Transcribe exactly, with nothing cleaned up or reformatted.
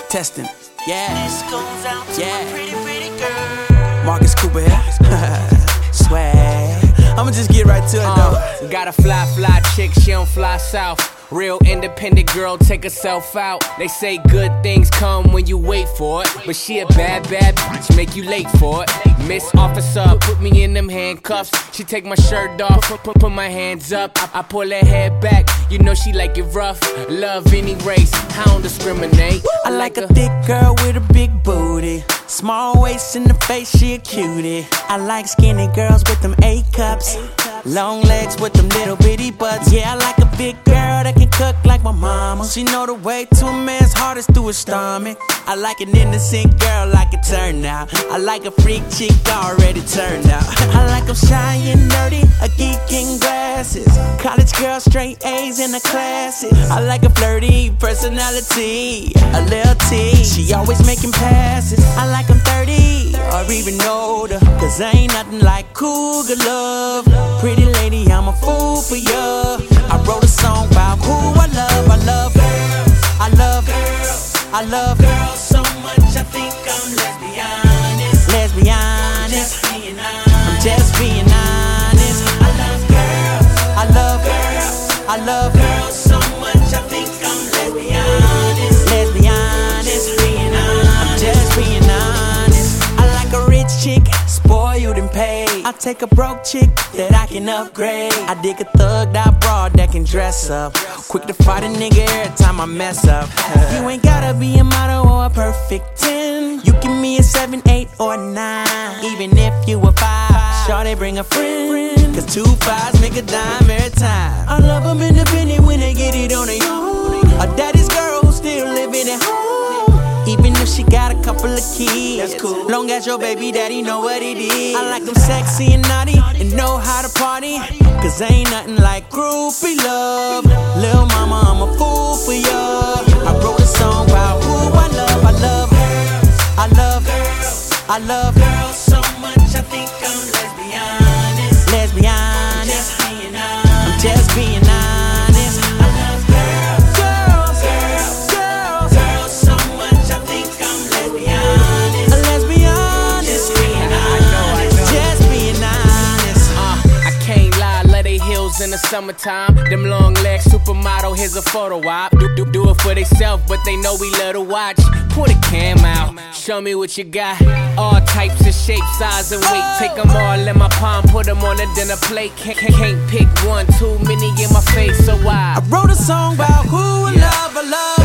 Testing. Yeah. This goes out to Yeah. my pretty, pretty girl. Marcus Cooper here. Swag. I'ma just get right to it though. Uh, got a fly, fly chick, she don't fly south. Real independent girl, take herself out. They say good things come when you wait for it, but she a bad, bad bitch, make you late for it. Miss Officer, put me in them handcuffs. She take my shirt off, put, put, put my hands up. I, I pull her head back, you know she like it rough. Love any race, I don't discriminate. I like a thick girl with a big booty, small waist in the face, she a cutie. I like skinny girls with them A cups, long legs with them little bitty butts. Yeah, I like a big girl that can cook like my mama. She know the way to a man's heart is through his stomach. I like an innocent girl like it turned out. I like a freak chick already turned out. I like them shy and nerdy, a geek in glasses, college girl straight A's in the classes. I like a flirty personality, a little T, she always making passes. I like them thirty or even older, cause ain't nothing like cougar love. Pretty lady, I'm a fool for ya. I wrote a song about who I love. I love girls, I love girls, I love girls so much I think I'm lesbian. Lesbian, just being honest. I'm just being honest. I love girls, I love girls, I love girls so much I think I'm lesbian. Lesbian, just being honest. I'm just being honest. I like a rich chick, spoiled and paid. I take a broke chick that I can upgrade. I dig a thugged out broad that can dress up, quick to fight a nigga every time I mess up. You ain't gotta be a model or a perfect ten. You give me a seven, eight, or a nine. Even if you a five, sure they bring a friend, cause two fives make a dime every time. I love them independent when they get it on their own. A daddy's girl who's still living at home, even if she got a couple of kids. That's cool, long as your baby daddy know what it is. I like them sexy and naughty and know how to party, cause ain't nothing like groupie love. Lil' mama, I'm a fool for ya. I wrote a song about who I love. I love girls, I love girls, I love girls so much I think I'm lesbian. Lesbian, just being honest. I'm just being honest. I love girls, girls, girls, girls, girls so much I think I'm lesbian. A lesbian, just being honest. Just being honest. Uh, I can't lie, love they heels in the summertime. Them long legs, supermodel, here's a photo op. Do, do, do it for theyself, but they know we love to watch. Pull the cam out, show me what you got. All types of shapes, size, and weight. Take them all in my palm, put them on a dinner plate. Can't, can't, can't pick one, too many in my face, so why? I wrote a song about who I love, I love.